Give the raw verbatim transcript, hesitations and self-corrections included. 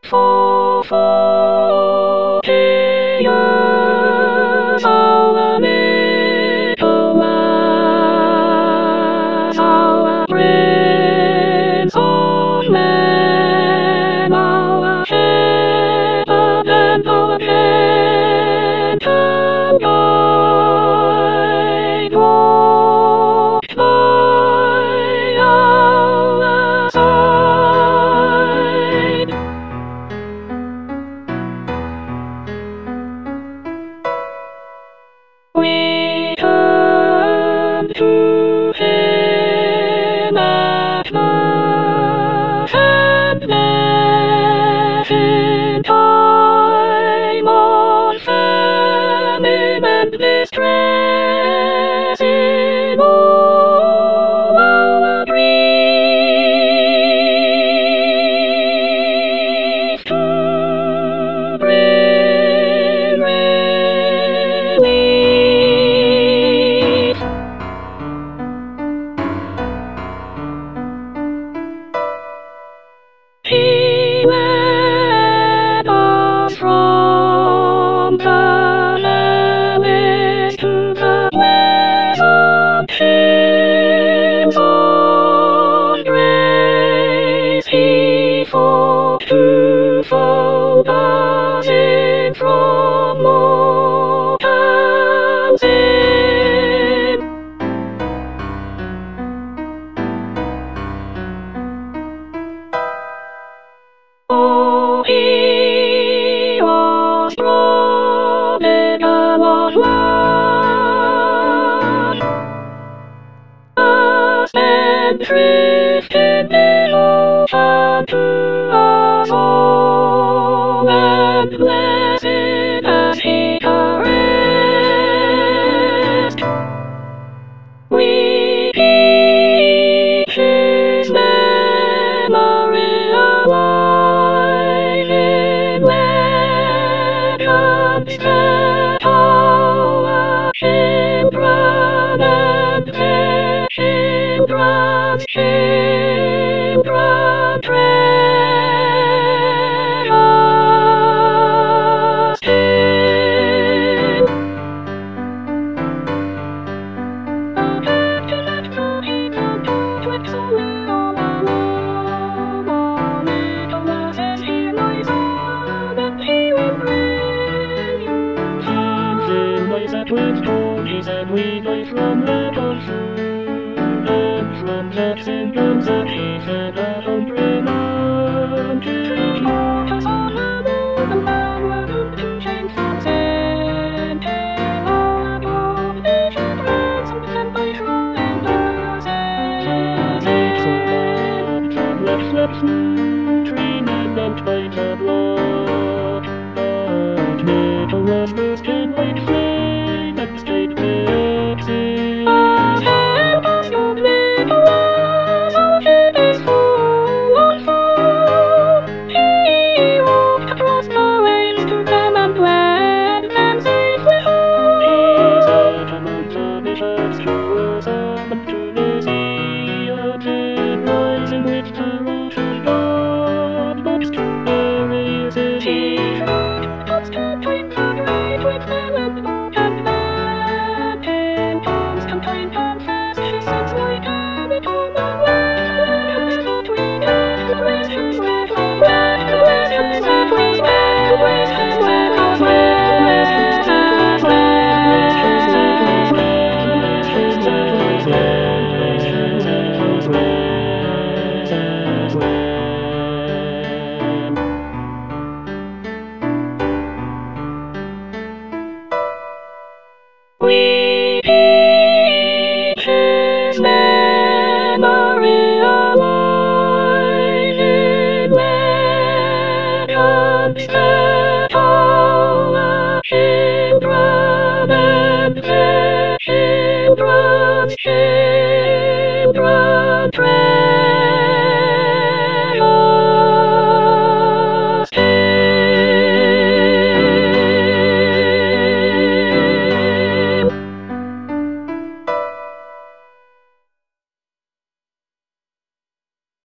For forty years our Nicholas, our Prince of Men, our Shepherd and our gentle guide, walked by our side. We turned to him at last, and met in time of famine and distress in all our grief, to bring relief. He led us from the Lewis to the pleasant fields of grace. He fought to fold us in from mortal sin. Oh, he was broken of blood, cast and drifted in ocean to us all, and blessed as he caressed, we keep his memory alive in legends that our children and their children's children treasure still. With stories that we play from little food, and from that symptoms that he said at home bring unto you. Us all the moon and power to change from sin, till all above nature ransomed and by trying blessed. Faithful love that left slept tree men and by the blood, but Nicholas was in white flame and stayed fixing. Ah, help us, young Nicholas, our ship is full of foam. He walked across the waves to them and led them safely home. He set among the bishops to us up and to the sea, a gin rising with the ocean god, but to bury his he constant time to wait with them and walk and let him constant time confess his sins like habit on the west, that we met and bless him with our blessed, bless him that we met, bless him with our blessed, bless him with our we keep his memory alive in legends that our children and their children's children treasure.